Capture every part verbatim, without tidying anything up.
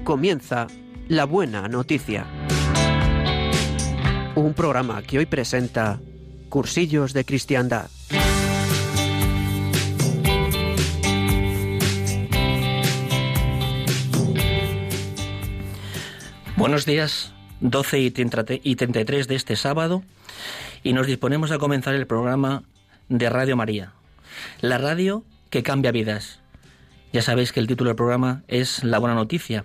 comienza La Buena Noticia. Un programa que hoy presenta Cursillos de Cristiandad. Buenos días, doce y treinta y tres de este sábado, y nos disponemos a comenzar el programa de Radio María, la radio que cambia vidas. Ya sabéis que el título del programa es La Buena Noticia,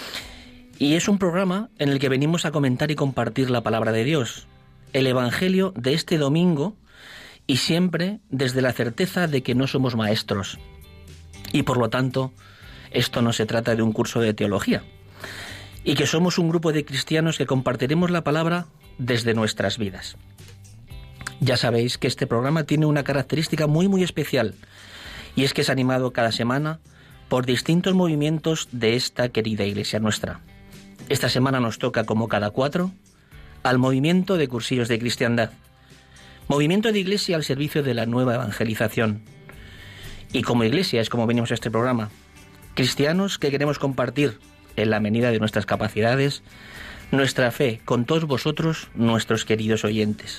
y es un programa en el que venimos a comentar y compartir la palabra de Dios, el Evangelio de este domingo, y siempre desde la certeza de que no somos maestros. Y por lo tanto, esto no se trata de un curso de teología, y que somos un grupo de cristianos que compartiremos la palabra desde nuestras vidas. Ya sabéis que este programa tiene una característica muy muy especial, y es que es animado cada semana por distintos movimientos de esta querida iglesia nuestra. Esta semana nos toca, como cada cuatro, al movimiento de Cursillos de Cristiandad, movimiento de iglesia al servicio de la nueva evangelización. Y como iglesia es como venimos a este programa, cristianos que queremos compartir, en la medida de nuestras capacidades, nuestra fe con todos vosotros, nuestros queridos oyentes.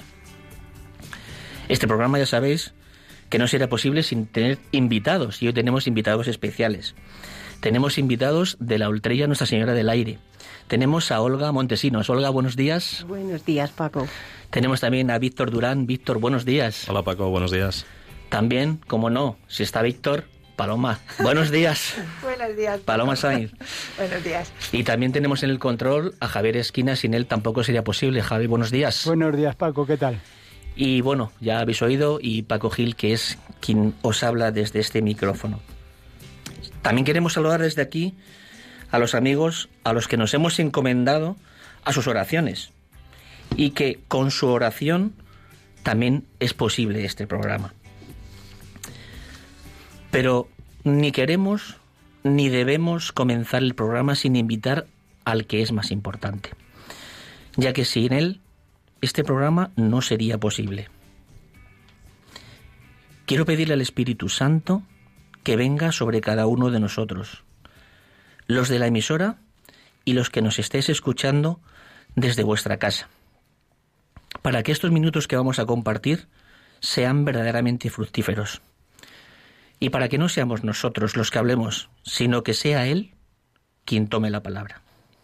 Este programa, ya sabéis, que no sería posible sin tener invitados, y hoy tenemos invitados especiales. Tenemos invitados de la Ultrella Nuestra Señora del Aire. Tenemos a Olga Montesinos. Olga, buenos días. Buenos días, Paco. Tenemos también a Víctor Durán. Víctor, buenos días. Hola, Paco, buenos días. También, como no, si está Víctor, Paloma. Buenos días. Buenos días, Paco. Paloma Sainz. Buenos días. Y también tenemos en el control a Javier Esquina. Sin él tampoco sería posible. Javi, buenos días. Buenos días, Paco, ¿qué tal? Y bueno, ya habéis oído, y Paco Gil, que es quien os habla desde este micrófono. También queremos saludar desde aquí a los amigos a los que nos hemos encomendado a sus oraciones, y que con su oración también es posible este programa. Pero ni queremos ni debemos comenzar el programa sin invitar al que es más importante, ya que sin él este programa no sería posible. Quiero pedirle al Espíritu Santo que venga sobre cada uno de nosotros, los de la emisora y los que nos estéis escuchando desde vuestra casa, para que estos minutos que vamos a compartir sean verdaderamente fructíferos, y para que no seamos nosotros los que hablemos, sino que sea Él quien tome la palabra.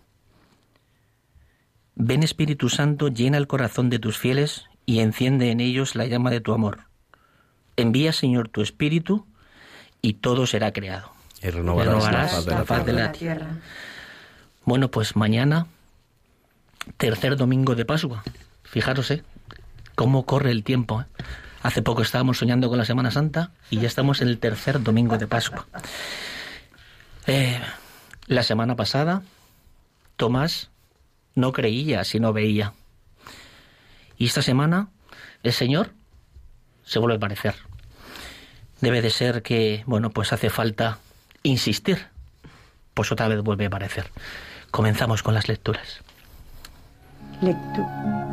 Ven, Espíritu Santo, llena el corazón de tus fieles y enciende en ellos la llama de tu amor. Envía, Señor, tu Espíritu y todo será creado. Y renovarás, y renovarás la faz de la, la, faz de la tierra. tierra. Bueno, pues mañana, tercer domingo de Pascua. Fijaros, ¿eh? Cómo corre el tiempo, ¿eh? Hace poco estábamos soñando con la Semana Santa y ya estamos en el tercer domingo de Pascua. Eh, la semana pasada, Tomás no creía si no veía. Y esta semana el Señor se vuelve a aparecer. Debe de ser que, bueno, pues hace falta insistir. Pues otra vez vuelve a aparecer. Comenzamos con las lecturas. Lectu-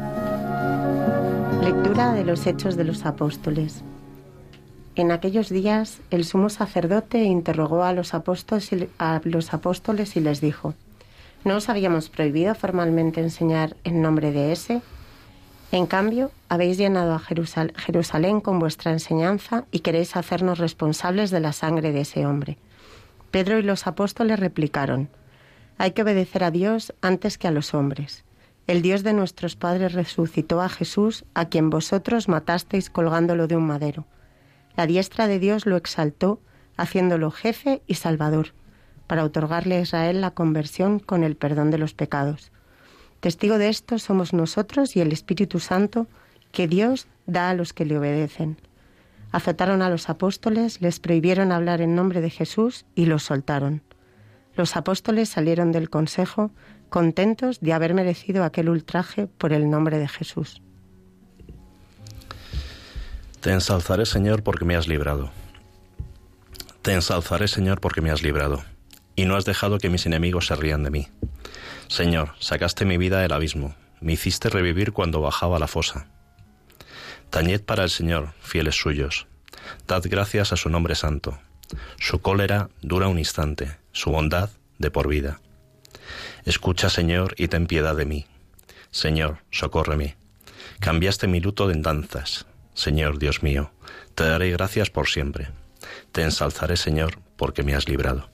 Lectura de los Hechos de los Apóstoles. En aquellos días el sumo sacerdote interrogó a los apóstoles y, a los apóstoles y les dijo: ¿no os habíamos prohibido formalmente enseñar en nombre de ese? En cambio, habéis llenado a Jerusal- Jerusalén con vuestra enseñanza y queréis hacernos responsables de la sangre de ese hombre. Pedro y los apóstoles replicaron: hay que obedecer a Dios antes que a los hombres. El Dios de nuestros padres resucitó a Jesús, a quien vosotros matasteis colgándolo de un madero. La diestra de Dios lo exaltó, haciéndolo jefe y salvador, para otorgarle a Israel la conversión con el perdón de los pecados. Testigo de esto somos nosotros y el Espíritu Santo que Dios da a los que le obedecen. Azotaron a los apóstoles, les prohibieron hablar en nombre de Jesús y los soltaron. Los apóstoles salieron del consejo contentos de haber merecido aquel ultraje por el nombre de Jesús. Te ensalzaré, Señor, porque me has librado. Te ensalzaré, Señor, porque me has librado, y no has dejado que mis enemigos se rían de mí. Señor, sacaste mi vida del abismo, me hiciste revivir cuando bajaba a la fosa. Tañed para el Señor, fieles suyos. Dad gracias a su nombre santo. Su cólera dura un instante, su bondad de por vida. Escucha, Señor, y ten piedad de mí. Señor, socórreme. Cambiaste mi luto en danzas. Señor, Dios mío, te daré gracias por siempre. Te ensalzaré, Señor, porque me has librado.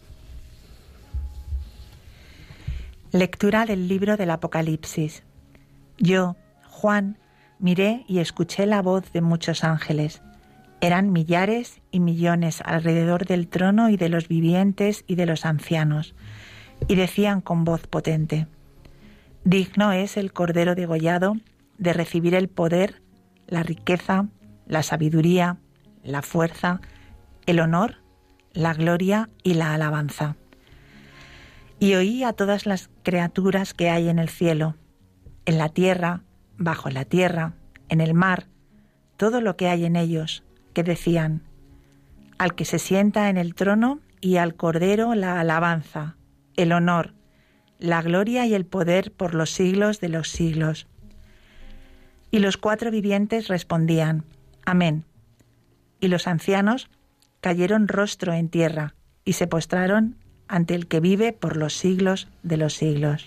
Lectura del libro del Apocalipsis. Yo, Juan, miré y escuché la voz de muchos ángeles. Eran millares y millones alrededor del trono y de los vivientes y de los ancianos, y decían con voz potente: Digno es el Cordero degollado de recibir el poder, la riqueza, la sabiduría, la fuerza, el honor, la gloria y la alabanza. Y oí a todas las criaturas que hay en el cielo, en la tierra, bajo la tierra, en el mar, todo lo que hay en ellos, que decían: Al que se sienta en el trono y al Cordero la alabanza, el honor, la gloria y el poder por los siglos de los siglos. Y los cuatro vivientes respondían: Amén. Y los ancianos cayeron rostro en tierra y se postraron ante el que vive por los siglos de los siglos.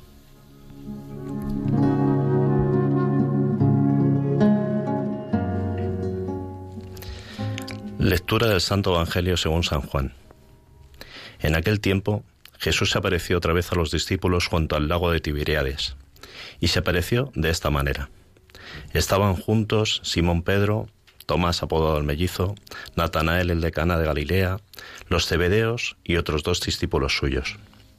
Lectura del Santo Evangelio según San Juan. En aquel tiempo, Jesús se apareció otra vez a los discípulos junto al lago de Tiberíades, y se apareció de esta manera. Estaban juntos Simón Pedro, Tomás apodado el mellizo, Natanael el de Cana de Galilea, los Zebedeos y otros dos discípulos suyos.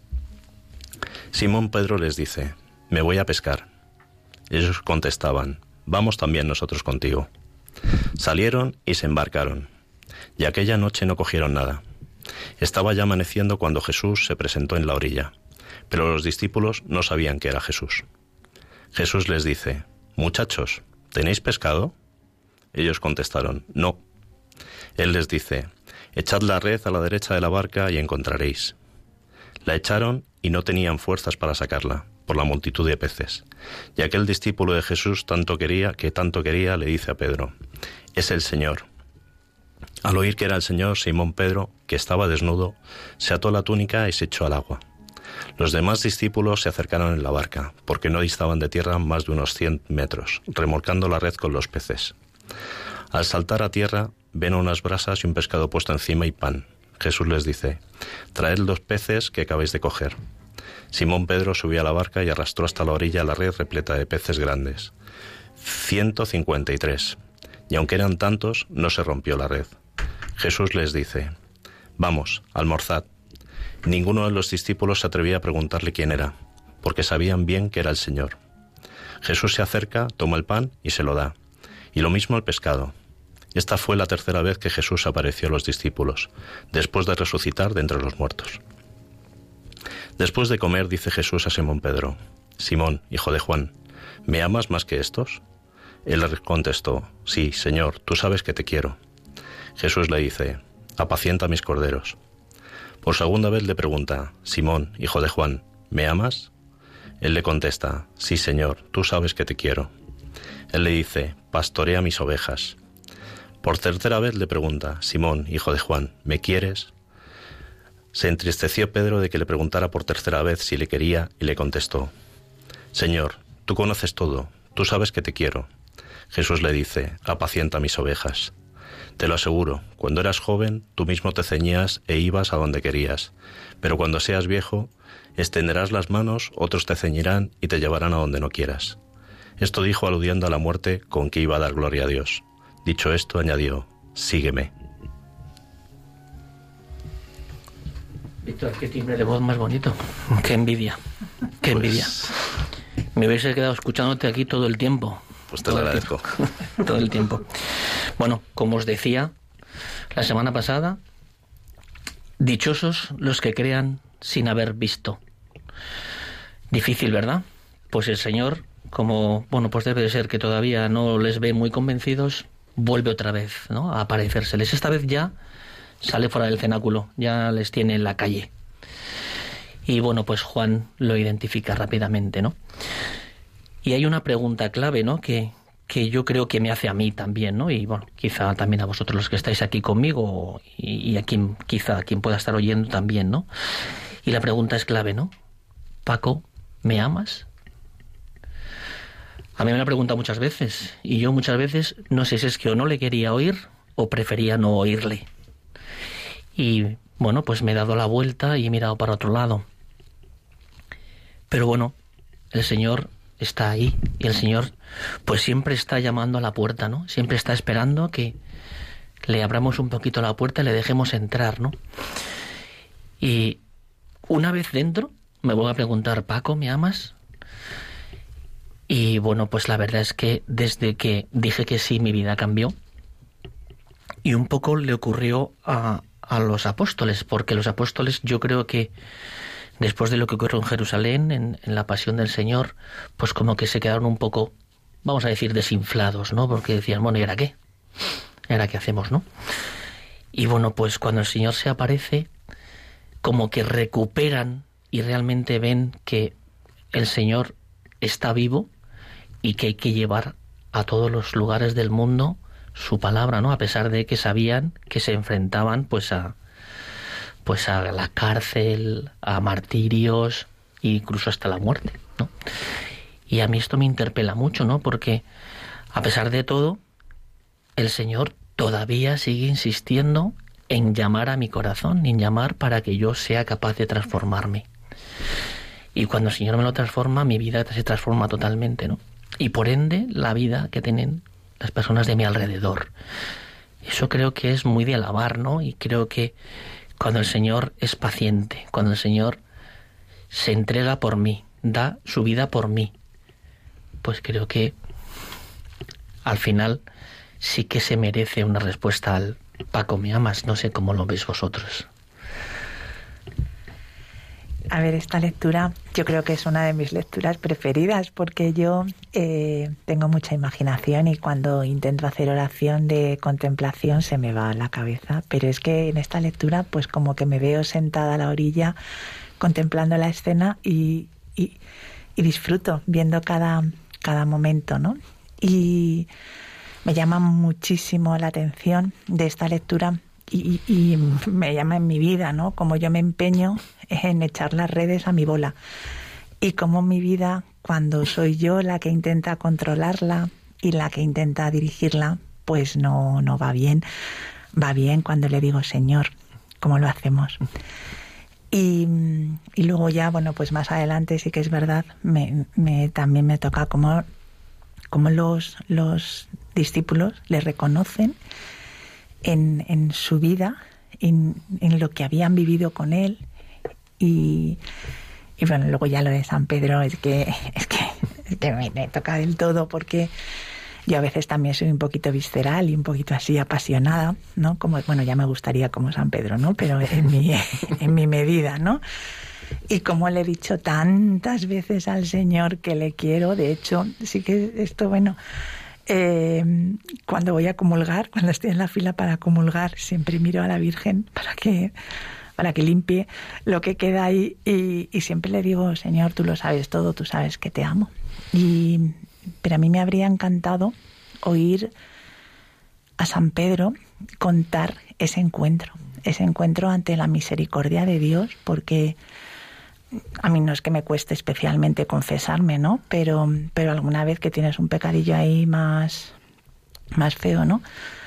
Simón Pedro les dice: Me voy a pescar. Ellos contestaban: Vamos también nosotros contigo. Salieron y se embarcaron, y aquella noche no cogieron nada. Estaba ya amaneciendo cuando Jesús se presentó en la orilla, pero los discípulos no sabían que era Jesús. Jesús les dice: Muchachos, ¿tenéis pescado? Ellos contestaron: No. Él les dice: Echad la red a la derecha de la barca y encontraréis. La echaron y no tenían fuerzas para sacarla, por la multitud de peces. Y aquel discípulo de Jesús tanto quería, que tanto quería, le dice a Pedro: Es el Señor. Al oír que era el Señor, Simón Pedro, que estaba desnudo, se ató la túnica y se echó al agua. Los demás discípulos se acercaron en la barca, porque no distaban de tierra más de unos cien metros, remolcando la red con los peces. Al saltar a tierra, ven unas brasas y un pescado puesto encima y pan. Jesús les dice: Traed los peces que acabáis de coger. Simón Pedro subió a la barca y arrastró hasta la orilla la red repleta de peces grandes, ciento cincuenta y tres, y aunque eran tantos, no se rompió la red. Jesús les dice: Vamos, almorzad. Ninguno de los discípulos se atrevía a preguntarle quién era, porque sabían bien que era el Señor. Jesús se acerca, toma el pan y se lo da, y lo mismo el pescado. Esta fue la tercera vez que Jesús apareció a los discípulos, después de resucitar de entre los muertos. Después de comer, dice Jesús a Simón Pedro: Simón, hijo de Juan, ¿me amas más que estos? Él le contestó: Sí, Señor, tú sabes que te quiero. Jesús le dice: Apacienta mis corderos. Por segunda vez le pregunta: Simón, hijo de Juan, ¿me amas? Él le contesta: Sí, Señor, tú sabes que te quiero. Él le dice: Pastorea mis ovejas. Por tercera vez le pregunta: Simón, hijo de Juan, ¿me quieres? Se entristeció Pedro de que le preguntara por tercera vez si le quería y le contestó: Señor, tú conoces todo, tú sabes que te quiero. Jesús le dice: Apacienta mis ovejas. Te lo aseguro, cuando eras joven, tú mismo te ceñías e ibas a donde querías, pero cuando seas viejo, extenderás las manos, otros te ceñirán y te llevarán a donde no quieras. Esto dijo aludiendo a la muerte con que iba a dar gloria a Dios. Dicho esto, añadió: Sígueme. Víctor, qué timbre de voz más bonito. Qué envidia, qué envidia. Pues... Me hubiese quedado escuchándote aquí todo el tiempo. Pues te lo agradezco. Todo el tiempo. Bueno, como os decía la semana pasada, dichosos los que crean sin haber visto. Difícil, ¿verdad? Pues el Señor, como, bueno, pues debe de ser que todavía no les ve muy convencidos, vuelve otra vez, ¿no?, a aparecérseles. Esta vez ya sale fuera del cenáculo, ya les tiene en la calle. Y bueno, pues Juan lo identifica rápidamente, ¿no? Y hay una pregunta clave, ¿no?, que, que yo creo que me hace a mí también, ¿no? Y bueno, quizá también a vosotros los que estáis aquí conmigo y, y a quien, quizá a quien pueda estar oyendo también, ¿no? Y la pregunta es clave, ¿no? Paco, ¿me amas? A mí me lo han preguntado muchas veces, y yo muchas veces no sé si es que o no le quería oír o prefería no oírle. Y bueno, pues me he dado la vuelta y he mirado para otro lado. Pero bueno, el Señor está ahí, y el Señor pues siempre está llamando a la puerta, ¿no? Siempre está esperando que le abramos un poquito la puerta y le dejemos entrar, ¿no? Y una vez dentro me voy a preguntar, Paco, ¿me amas? Y bueno, pues la verdad es que desde que dije que sí, mi vida cambió. Y un poco le ocurrió a, a los apóstoles, porque los apóstoles, yo creo que después de lo que ocurrió en Jerusalén, en, en la pasión del Señor, pues como que se quedaron un poco, vamos a decir, desinflados, ¿no? Porque decían, bueno, ¿y ahora qué? ¿Y ahora qué hacemos, no? Y bueno, pues cuando el Señor se aparece, como que recuperan y realmente ven que el Señor está vivo y que hay que llevar a todos los lugares del mundo su palabra, ¿no? A pesar de que sabían que se enfrentaban pues a pues a la cárcel, a martirios e incluso hasta la muerte, ¿no? Y a mí esto me interpela mucho, ¿no? Porque a pesar de todo, el Señor todavía sigue insistiendo en llamar a mi corazón, en llamar para que yo sea capaz de transformarme. Y cuando el Señor me lo transforma, mi vida se transforma totalmente, ¿no? Y por ende, la vida que tienen las personas de mi alrededor. Eso creo que es muy de alabar, ¿no? Y creo que cuando el Señor es paciente, cuando el Señor se entrega por mí, da su vida por mí, pues creo que al final sí que se merece una respuesta al Paco, ¿me amas? No sé cómo lo veis vosotros. A ver, esta lectura yo creo que es una de mis lecturas preferidas, porque yo eh, tengo mucha imaginación y cuando intento hacer oración de contemplación se me va a la cabeza, pero es que en esta lectura pues como que me veo sentada a la orilla contemplando la escena y, y, y disfruto viendo cada, cada momento, ¿no? Y me llama muchísimo la atención de esta lectura y, y, y me llama en mi vida, ¿no? Como yo me empeño en echar las redes a mi bola y como mi vida, cuando soy yo la que intenta controlarla y la que intenta dirigirla, pues no, no va bien. Va bien cuando le digo, Señor, ¿cómo lo hacemos? Y, y luego ya, bueno, pues más adelante sí que es verdad, me, me, también me toca como, como los, los discípulos le reconocen en, en su vida, en, en lo que habían vivido con él. Y, y bueno, luego ya lo de San Pedro es que, es que, es que me, me toca del todo, porque yo a veces también soy un poquito visceral y un poquito así apasionada, ¿no? Como, bueno, ya me gustaría como San Pedro, ¿no? Pero en mi, en mi medida, ¿no? Y como le he dicho tantas veces al Señor que le quiero, de hecho, sí que esto, bueno, eh, cuando voy a comulgar, cuando estoy en la fila para comulgar, siempre miro a la Virgen para que... para que limpie lo que queda ahí y, y siempre le digo, Señor, tú lo sabes todo, tú sabes que te amo. Y, pero a mí me habría encantado oír a San Pedro contar ese encuentro, ese encuentro ante la misericordia de Dios, porque a mí no es que me cueste especialmente confesarme, ¿no? Pero, pero alguna vez que tienes un pecadillo ahí más, más feo, ¿no?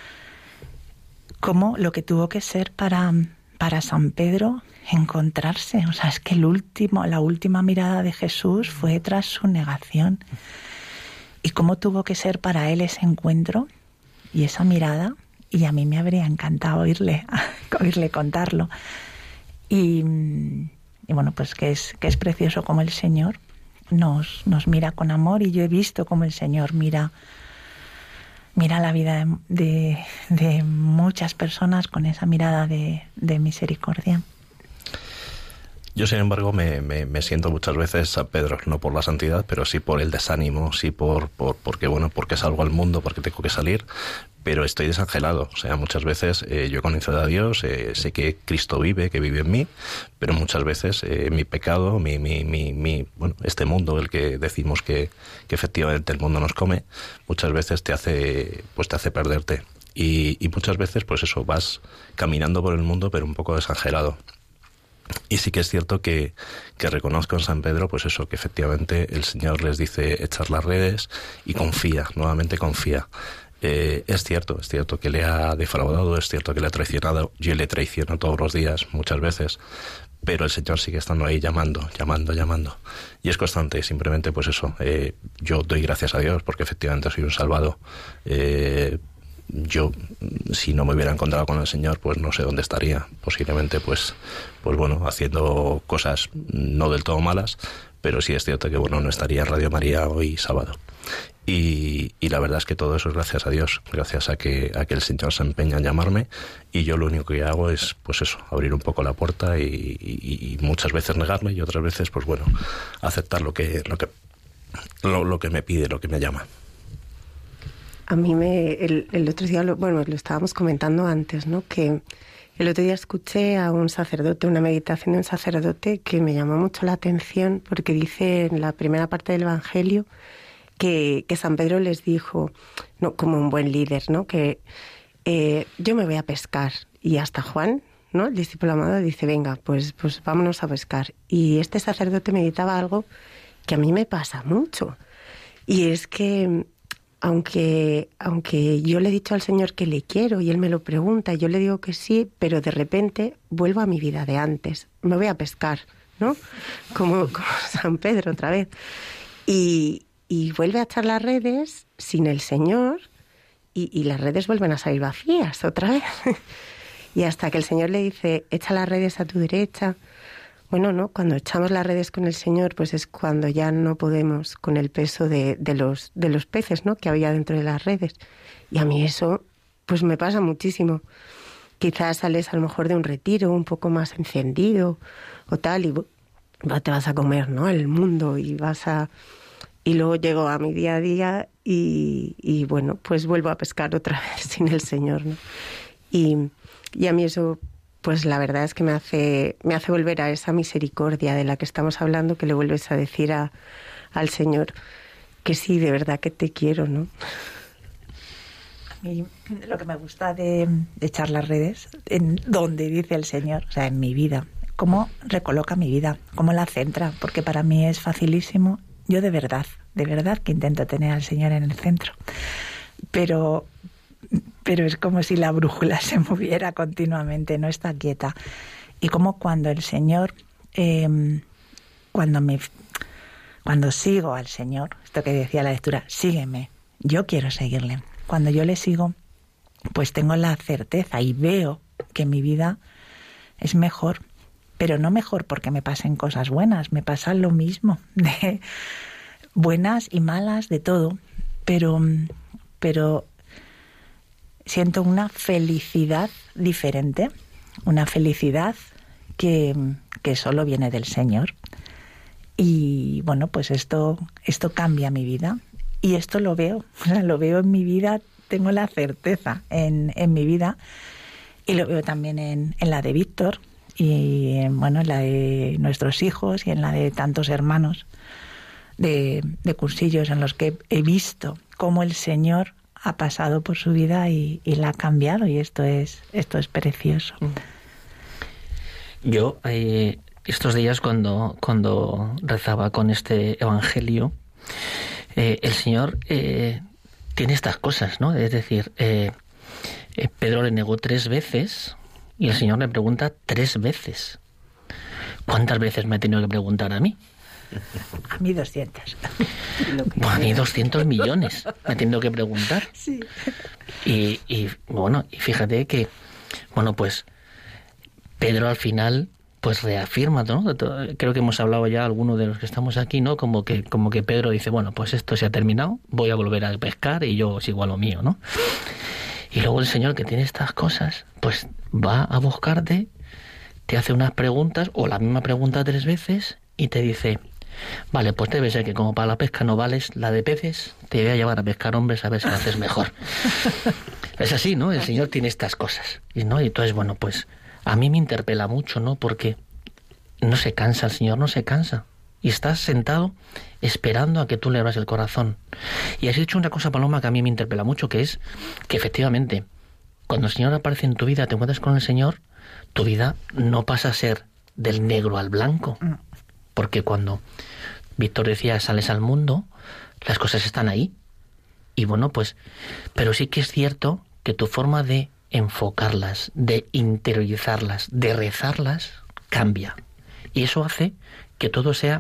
Como lo que tuvo que ser para... para San Pedro encontrarse, o sea, es que el último, la última mirada de Jesús fue tras su negación. Y cómo tuvo que ser para él ese encuentro y esa mirada, y a mí me habría encantado oírle, oírle contarlo. Y, y bueno, pues que es, que es precioso como el Señor nos, nos mira con amor, y yo he visto cómo el Señor mira Mira la vida de, de muchas personas con esa mirada de, de misericordia. Yo, sin embargo, me, me, me siento muchas veces San Pedro, no por la santidad, pero sí por el desánimo, sí por, por porque bueno, porque salgo al mundo, porque tengo que salir, pero estoy desangelado. O sea, muchas veces eh, yo he conocido a Dios, eh, sé que Cristo vive, que vive en mí, pero muchas veces eh, mi pecado, mi, mi, mi, mi, bueno, este mundo, el que decimos que, que efectivamente el mundo nos come, muchas veces te hace, pues te hace perderte. Y, y muchas veces, pues eso, vas caminando por el mundo, pero un poco desangelado. Y sí que es cierto que, que reconozco en San Pedro, pues eso, que efectivamente el Señor les dice echar las redes y confía, nuevamente confía. Eh, es cierto, es cierto que le ha defraudado, es cierto que le ha traicionado, yo le traiciono todos los días, muchas veces, pero el Señor sigue estando ahí llamando, llamando, llamando. Y es constante, simplemente pues eso, eh, yo doy gracias a Dios porque efectivamente soy un salvado. Eh, yo, si no me hubiera encontrado con el Señor, pues no sé dónde estaría. Posiblemente, pues, pues bueno, haciendo cosas no del todo malas, pero sí es cierto que, bueno, no estaría en Radio María hoy sábado. Y, y la verdad es que todo eso es gracias a Dios, gracias a que, a que el Señor se empeña en llamarme, y yo lo único que hago es, pues eso, abrir un poco la puerta y, y, y muchas veces negarme y otras veces, pues bueno, aceptar lo que, lo que, lo, lo que me pide, lo que me llama. A mí me, el, el otro día, lo, bueno, lo estábamos comentando antes, ¿no? Que el otro día escuché a un sacerdote, una meditación de un sacerdote que me llamó mucho la atención porque dice en la primera parte del Evangelio que, que San Pedro les dijo, no, como un buen líder, ¿no? Que eh, yo me voy a pescar. Y hasta Juan, ¿no? El discípulo amado dice, venga, pues, pues vámonos a pescar. Y este sacerdote meditaba algo que a mí me pasa mucho. Y es que Aunque, aunque yo le he dicho al Señor que le quiero y Él me lo pregunta, y yo le digo que sí, pero de repente vuelvo a mi vida de antes. Me voy a pescar, ¿no? Como, como San Pedro otra vez. Y, y vuelve a echar las redes sin el Señor y, y las redes vuelven a salir vacías otra vez. Y hasta que el Señor le dice, echa las redes a tu derecha. Bueno, no, cuando echamos las redes con el Señor, pues es cuando ya no podemos con el peso de, de los de los peces, ¿no? Que había dentro de las redes. Y a mí eso, pues me pasa muchísimo. Quizás sales a lo mejor de un retiro un poco más encendido o tal, y te vas a comer, ¿no? El mundo y vas a... Y luego llego a mi día a día y, y bueno, pues vuelvo a pescar otra vez sin el Señor, ¿no? Y, y a mí eso... pues la verdad es que me hace me hace volver a esa misericordia de la que estamos hablando, que le vuelves a decir a, al Señor que sí, de verdad que te quiero, ¿no? A mí lo que me gusta de, de echar las redes, en donde dice el Señor, o sea, en mi vida, cómo recoloca mi vida, cómo la centra, porque para mí es facilísimo. Yo de verdad, de verdad que intento tener al Señor en el centro, pero... pero es como si la brújula se moviera continuamente, no está quieta. Y como cuando el Señor, eh, cuando me, cuando sigo al Señor, esto que decía la lectura, sígueme, yo quiero seguirle. Cuando yo le sigo, pues tengo la certeza y veo que mi vida es mejor, pero no mejor porque me pasen cosas buenas, me pasa lo mismo, de buenas y malas, de todo, pero, pero siento una felicidad diferente, una felicidad que, que solo viene del Señor. Y bueno, pues esto, esto cambia mi vida. Y esto lo veo, o sea, lo veo en mi vida, tengo la certeza en, en mi vida. Y lo veo también en, en la de Víctor, y en, bueno, en la de nuestros hijos y en la de tantos hermanos de, de cursillos en los que he visto cómo el Señor ha pasado por su vida y, y la ha cambiado, y esto es esto es precioso. Yo eh, estos días cuando cuando rezaba con este evangelio, eh, el Señor eh, tiene estas cosas, ¿no? Es decir, eh, eh, Pedro le negó tres veces y el Señor le pregunta tres veces. ¿Cuántas veces me ha tenido que preguntar a mí? A mí doscientos. Bueno, a mí doscientos millones me ha tenido que preguntar. Sí. Y, y bueno, y fíjate que, bueno, pues Pedro al final pues reafirma, ¿no? Creo que hemos hablado ya algunos de los que estamos aquí, ¿no? Como que como que Pedro dice, bueno, pues esto se ha terminado, voy a volver a pescar y yo sigo a lo mío, ¿no? Y luego el Señor, que tiene estas cosas, pues va a buscarte, te hace unas preguntas o la misma pregunta tres veces y te dice, vale, pues debe ser que como para la pesca no vales la de peces, te voy a llevar a pescar hombres a ver si lo haces mejor. Es así, ¿no? El Señor tiene estas cosas, ¿no? Y entonces, bueno, pues a mí me interpela mucho, ¿no? Porque no se cansa, el Señor no se cansa. Y estás sentado esperando a que tú le abras el corazón. Y has dicho una cosa, Paloma, que a mí me interpela mucho, que es que efectivamente, cuando el Señor aparece en tu vida, te encuentras con el Señor, tu vida no pasa a ser del negro al blanco. Porque cuando Víctor decía sales al mundo, las cosas están ahí. Y bueno, pues, pero sí que es cierto que tu forma de enfocarlas, de interiorizarlas, de rezarlas, cambia. Y eso hace que todo sea,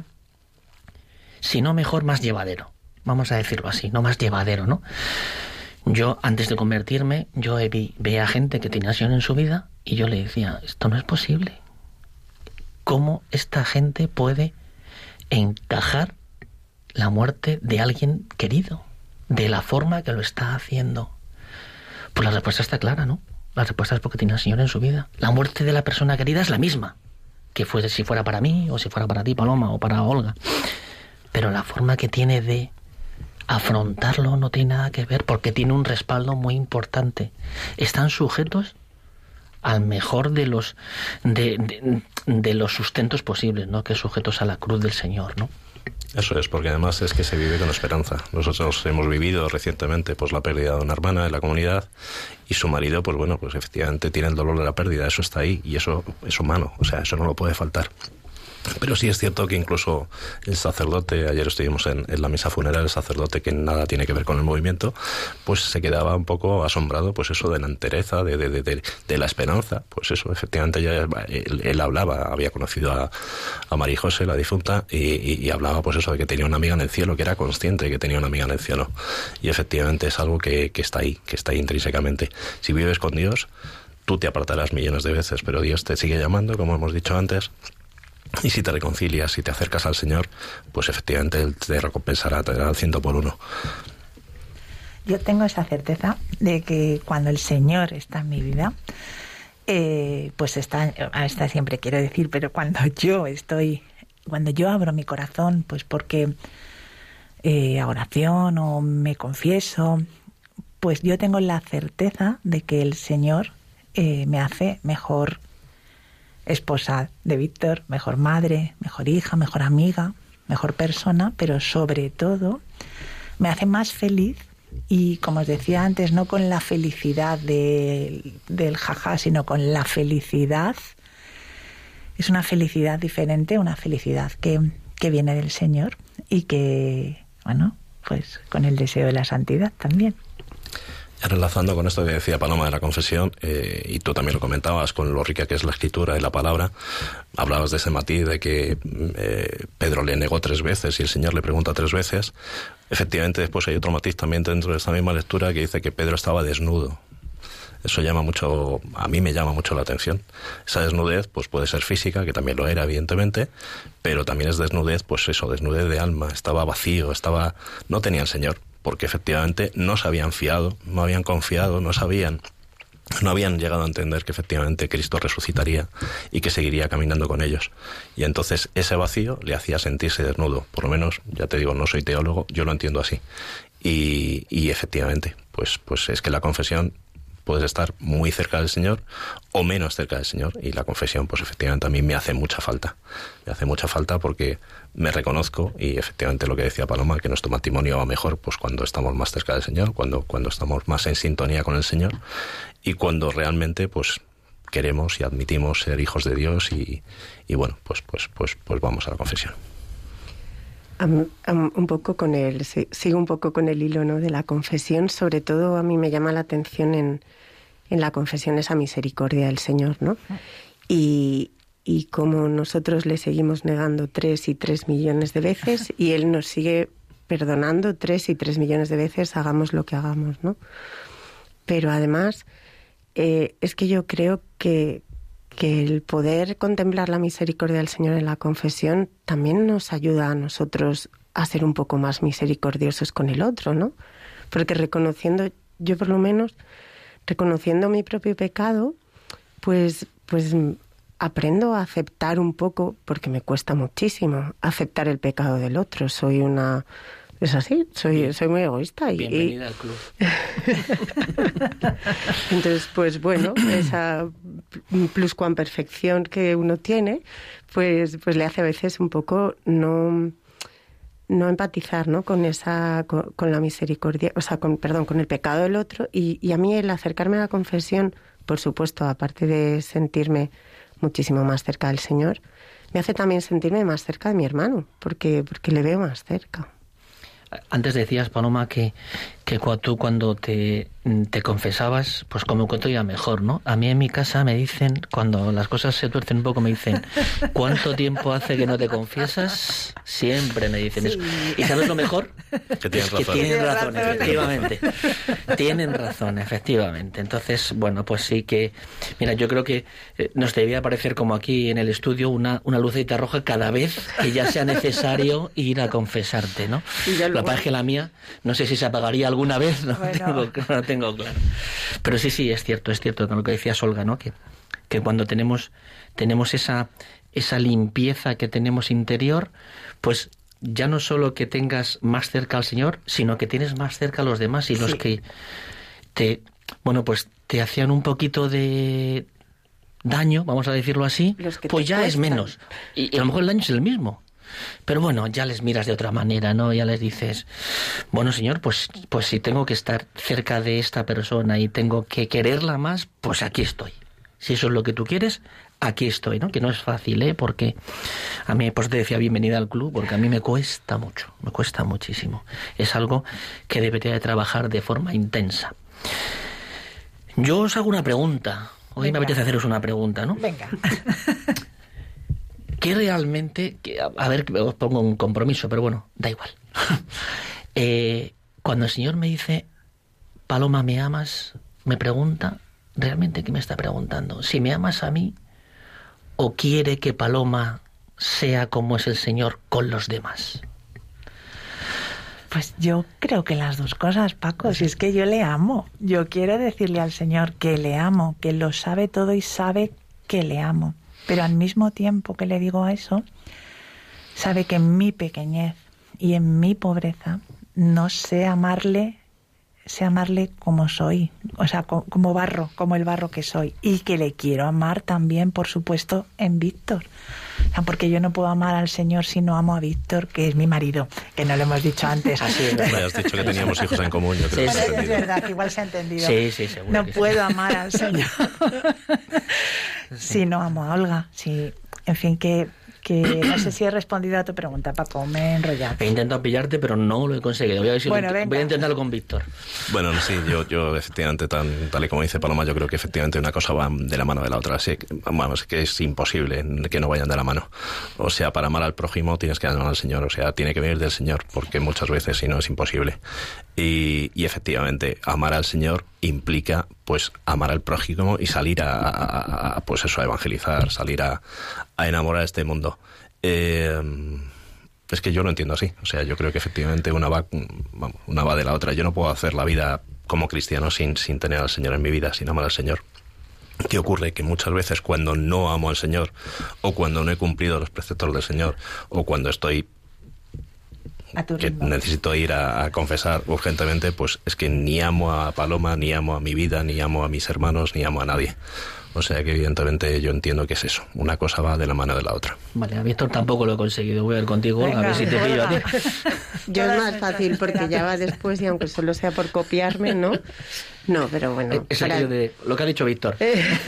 si no mejor, más llevadero. Vamos a decirlo así, no más llevadero, ¿no? Yo, antes de convertirme, yo vi, veía gente que tenía Señor en su vida y yo le decía, esto no es posible. ¿Cómo esta gente puede encajar la muerte de alguien querido de la forma que lo está haciendo? Pues la respuesta está clara, ¿no? La respuesta es porque tiene al Señor en su vida. La muerte de la persona querida es la misma, que fuese si fuera para mí, o si fuera para ti, Paloma, o para Olga. Pero la forma que tiene de afrontarlo no tiene nada que ver, porque tiene un respaldo muy importante. Están sujetos al mejor de los de, de, de los sustentos posibles, ¿no? Que sujetos a la cruz del Señor, ¿no? Eso es, porque además es que se vive con esperanza. Nosotros hemos vivido recientemente pues la pérdida de una hermana en la comunidad y su marido, pues bueno, pues efectivamente tiene el dolor de la pérdida, eso está ahí y eso es humano, o sea, eso no lo puede faltar. Pero sí es cierto que incluso el sacerdote, ayer estuvimos en, en la misa funeral, el sacerdote, que nada tiene que ver con el movimiento, pues se quedaba un poco asombrado, pues eso de la entereza, de, de, de, de la esperanza. Pues eso, efectivamente, ya él, él hablaba, había conocido a, a María José, la difunta, y, y, y hablaba pues eso de que tenía una amiga en el cielo, que era consciente de que tenía una amiga en el cielo. Y efectivamente es algo que, que está ahí, que está ahí intrínsecamente. Si vives con Dios, tú te apartarás millones de veces, pero Dios te sigue llamando, como hemos dicho antes. Y si te reconcilias, si te acercas al Señor, pues efectivamente Él te recompensará, te dará el ciento por uno. Yo tengo esa certeza de que cuando el Señor está en mi vida, eh, pues está, está siempre quiero decir, pero cuando yo estoy, cuando yo abro mi corazón, pues porque eh, a oración o me confieso, pues yo tengo la certeza de que el Señor eh, me hace mejor esposa de Víctor, mejor madre, mejor hija, mejor amiga, mejor persona, pero sobre todo me hace más feliz y, como os decía antes, no con la felicidad de, del jaja, sino con la felicidad. Es una felicidad diferente, una felicidad que, que viene del Señor y que, bueno, pues con el deseo de la santidad también. Relazando con esto que decía Paloma de la confesión, eh, y tú también lo comentabas, con lo rica que es la escritura y la palabra, hablabas de ese matiz de que eh, Pedro le negó tres veces y el Señor le pregunta tres veces. Efectivamente, después hay otro matiz también dentro de esta misma lectura que dice que Pedro estaba desnudo. Eso llama mucho, a mí me llama mucho la atención. Esa desnudez pues puede ser física, que también lo era evidentemente, pero también es desnudez, pues eso, desnudez de alma. Estaba vacío, estaba, no tenía el Señor, porque efectivamente no se habían fiado, no habían confiado, no sabían, no habían llegado a entender que efectivamente Cristo resucitaría y que seguiría caminando con ellos. Y entonces ese vacío le hacía sentirse desnudo. Por lo menos, ya te digo, no soy teólogo, yo lo entiendo así. Y, y efectivamente, pues, pues es que la confesión, puedes estar muy cerca del Señor o menos cerca del Señor, y la confesión pues efectivamente a mí me hace mucha falta. Me hace mucha falta porque me reconozco, y efectivamente lo que decía Paloma, que nuestro matrimonio va mejor pues cuando estamos más cerca del Señor, cuando, cuando estamos más en sintonía con el Señor y cuando realmente pues queremos y admitimos ser hijos de Dios y, y bueno, pues, pues, pues, pues vamos a la confesión. Um, um, un poco con el, sigo un poco con el hilo, ¿no?, de la confesión. Sobre todo a mí me llama la atención en, en la confesión esa misericordia del Señor, ¿no? Y, y como nosotros le seguimos negando tres y tres millones de veces y Él nos sigue perdonando tres y tres millones de veces, hagamos lo que hagamos, ¿no? Pero además eh, es que yo creo que que el poder contemplar la misericordia del Señor en la confesión también nos ayuda a nosotros a ser un poco más misericordiosos con el otro, ¿no? Porque reconociendo, yo por lo menos, reconociendo mi propio pecado, pues, pues aprendo a aceptar un poco, porque me cuesta muchísimo aceptar el pecado del otro. Soy una... Es así, soy, soy muy egoísta. Y, Bienvenida al club. Entonces, pues bueno, esa pluscuamperfección que uno tiene, pues, pues le hace a veces un poco no, no empatizar, ¿no?, con esa, con, con la misericordia, o sea, con, perdón, con el pecado del otro. Y, y a mí el acercarme a la confesión, por supuesto, aparte de sentirme muchísimo más cerca del Señor, me hace también sentirme más cerca de mi hermano, porque, porque le veo más cerca. Antes decías, Paloma, que, que tú cuando te, te confesabas, pues como que te iba mejor, ¿no? A mí en mi casa me dicen, cuando las cosas se tuercen un poco, me dicen, ¿cuánto tiempo hace que no te confiesas? Siempre me dicen sí. eso. ¿Y sabes lo mejor? Que tienen razón. Que tienen razón, efectivamente. Tienen razón, efectivamente. Entonces, bueno, pues sí que... Mira, yo creo que nos debía aparecer como aquí en el estudio una, una lucecita roja cada vez que ya sea necesario ir a confesarte, ¿no? La paz que la mía, no sé si se apagaría alguna vez, no, bueno. tengo, no tengo claro. Pero sí, sí, es cierto, es cierto, con lo que decías, Olga, ¿no? Que, que cuando tenemos, tenemos esa, esa limpieza que tenemos interior, pues ya no solo que tengas más cerca al Señor, sino que tienes más cerca a los demás, y los sí. que te, bueno, pues te hacían un poquito de daño, vamos a decirlo así, pues ya cuestan. Es menos. Y, y a lo mejor el daño es el mismo. Pero bueno, ya les miras de otra manera, ¿no? Ya les dices, bueno, Señor, pues, pues si tengo que estar cerca de esta persona y tengo que quererla más, pues aquí estoy. Si eso es lo que tú quieres, aquí estoy, ¿no? Que no es fácil, ¿eh? Porque a mí, pues te decía bienvenida al club, porque a mí me cuesta mucho, me cuesta muchísimo. Es algo que debería de trabajar de forma intensa. Yo os hago una pregunta. Hoy Venga. me apetece haceros una pregunta, ¿no? Venga. ¿Qué realmente, que, a ver, os pongo un compromiso, pero bueno, da igual. eh, cuando el Señor me dice, Paloma, ¿me amas? Me pregunta, ¿realmente qué me está preguntando? ¿Si me amas a mí o quiere que Paloma sea como es el Señor con los demás? Pues yo creo que las dos cosas, Paco, si es que yo le amo. Yo quiero decirle al Señor que le amo, que lo sabe todo y sabe que le amo. Pero al mismo tiempo que le digo eso, sabe que en mi pequeñez y en mi pobreza no sé amarle, sé amarle como soy, o sea, como barro, como el barro que soy, y que le quiero amar también, por supuesto, en Víctor. O sea, porque yo no puedo amar al Señor si no amo a Víctor, que es mi marido, que no lo hemos dicho antes. Así es. Me has dicho que teníamos hijos en común, yo creo sí, que sí, es verdad, que igual se ha entendido. Sí, sí, seguro. No que puedo sí. amar al Señor sí. si no amo a Olga. Si, en fin, que... que no sé si he respondido a tu pregunta, Paco, me he enrollado. He intentado pillarte, pero no lo he conseguido. Voy a, ver si bueno, lo, voy a intentarlo con Víctor. Bueno, sí, yo, yo efectivamente, tan, tal y como dice Paloma, yo creo que efectivamente una cosa va de la mano de la otra. Así que, vamos, que es imposible que no vayan de la mano. O sea, para amar al prójimo tienes que amar al Señor. O sea, tiene que venir del Señor, porque muchas veces si no es imposible. Y, y efectivamente, amar al Señor implica, pues, amar al prójimo y salir a, a, a pues eso, a evangelizar, salir a, a enamorar a este mundo. Eh, es que yo lo entiendo así. O sea, yo creo que efectivamente una va, una va de la otra. Yo no puedo hacer la vida como cristiano sin, sin tener al Señor en mi vida, sin amar al Señor. ¿Qué ocurre? Que muchas veces cuando no amo al Señor, o cuando no he cumplido los preceptos del Señor, o cuando estoy que necesito ir a, a confesar urgentemente, pues es que ni amo a Paloma, ni amo a mi vida, ni amo a mis hermanos, ni amo a nadie. O sea que evidentemente yo entiendo que es eso. Una cosa va de la mano de la otra. Vale, a Víctor tampoco lo he conseguido. Voy a ir contigo, Venga, a ver si te pillo a ti. Yo es más fácil porque ya va después y aunque solo sea por copiarme, ¿no? No, pero bueno. Es fuera... de lo que ha dicho Víctor.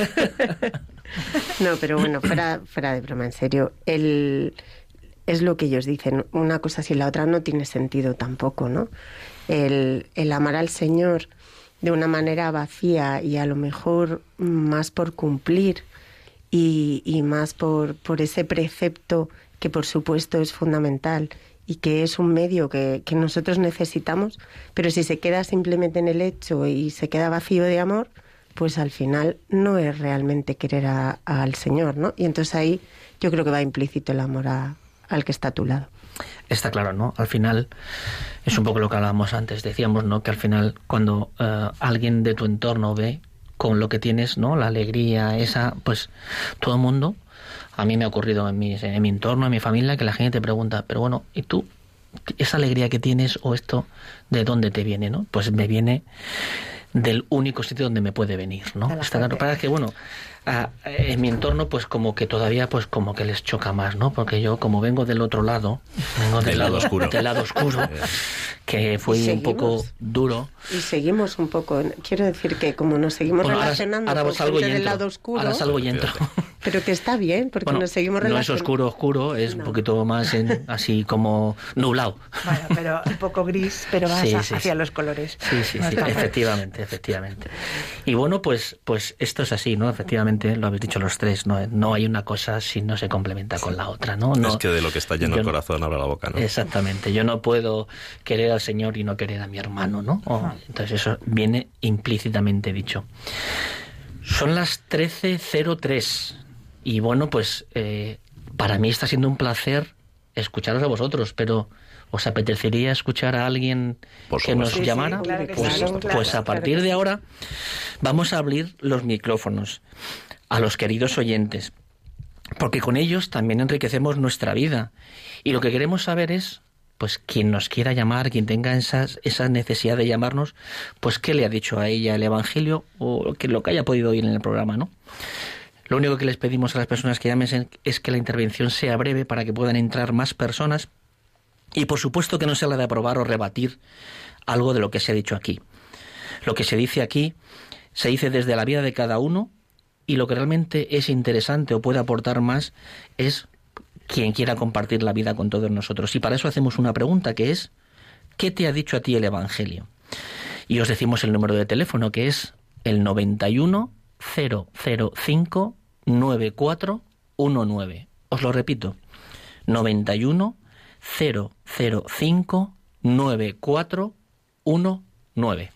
No, pero bueno, fuera, fuera de broma, en serio. El... Es lo que ellos dicen, una cosa sin la otra no tiene sentido tampoco, ¿no? El, el amar al Señor de una manera vacía y a lo mejor más por cumplir y, y más por, por ese precepto que por supuesto es fundamental y que es un medio que, que nosotros necesitamos, pero si se queda simplemente en el hecho y se queda vacío de amor, pues al final no es realmente querer a, a, al Señor, ¿no? Y entonces ahí yo creo que va implícito el amor a al que está a tu lado. Está claro, ¿no? Al final es un poco lo que hablábamos antes, decíamos, ¿no? Que al final cuando uh, alguien de tu entorno ve con lo que tienes, ¿no? La alegría, esa, pues todo el mundo, a mí me ha ocurrido en mi, en mi entorno, en mi familia, que la gente te pregunta, pero bueno, ¿y tú? Esa alegría que tienes o esto, ¿de dónde te viene, no? Pues me viene del único sitio donde me puede venir, ¿no? Está claro, para que, bueno, a, en mi entorno, pues como que todavía, pues como que les choca más, ¿no? Porque yo, como vengo del otro lado, vengo del lado oscuro, del lado oscuro, que fue un poco duro. Y seguimos un poco, quiero decir que como nos seguimos bueno, relacionando ahora, ahora con gente del lado oscuro... Ahora salgo y entro. Pero que está bien, porque bueno, nos seguimos no relacionando. es oscuro, oscuro, es No. un poquito más en, así como nublado. Bueno, pero un poco gris, pero vas Sí, a- sí, hacia sí. los colores. Sí, sí, No sí, está mal. efectivamente, efectivamente. Y bueno, pues, pues esto es así, ¿no? Efectivamente, lo habéis dicho los tres, no, no hay una cosa si no se complementa con la otra, ¿no? no Es que de lo que está lleno yo el no- corazón habla la boca, ¿no? Exactamente, yo no puedo querer al Señor y no querer a mi hermano, ¿no? O- entonces eso viene implícitamente dicho. Son las trece cero tres y bueno, pues eh, para mí está siendo un placer escucharos a vosotros, pero ¿os apetecería escuchar a alguien Por que nos supuesto. Sí, sí, llamara? claro que pues, sí, claro, pues a claro partir que de sí. ahora vamos a abrir los micrófonos a los queridos oyentes, porque con ellos también enriquecemos nuestra vida. Y lo que queremos saber es, pues, quien nos quiera llamar, quien tenga esas, esa necesidad de llamarnos, pues, qué le ha dicho a ella el Evangelio o que lo que haya podido oír en el programa, ¿no? Lo único que les pedimos a las personas que llamen es que la intervención sea breve para que puedan entrar más personas y, por supuesto, que no sea la de aprobar o rebatir algo de lo que se ha dicho aquí. Lo que se dice aquí se dice desde la vida de cada uno y lo que realmente es interesante o puede aportar más es quien quiera compartir la vida con todos nosotros. Y para eso hacemos una pregunta que es ¿qué te ha dicho a ti el Evangelio? Y os decimos el número de teléfono que es el noventa y uno, cero cero cinco, noventa y cuatro diecinueve. Os lo repito, noventa y uno, cero cero cinco, noventa y cuatro diecinueve.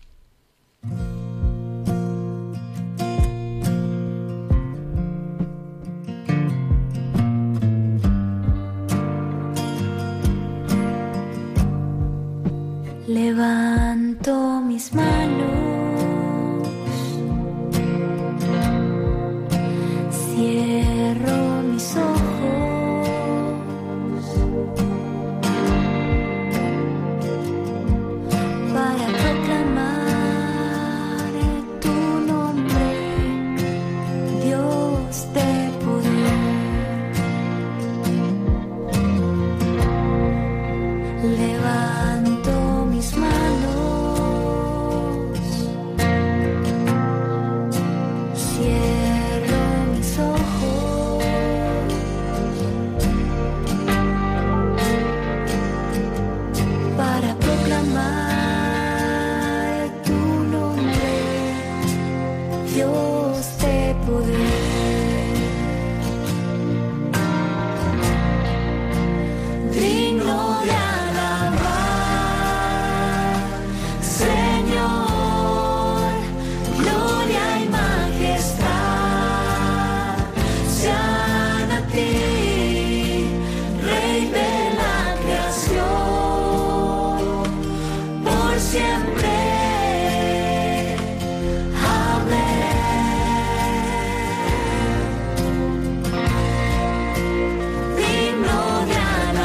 Levanto mis manos, cierro mis ojos para proclamar tu nombre, Dios de poder. Levanto mis manos, cierro mis ojos para proclamar tu nombre, Dios de poder. Digno de alabar, Señor, gloria y majestad sean a ti, Rey de la creación, por siempre. Amén. Digno de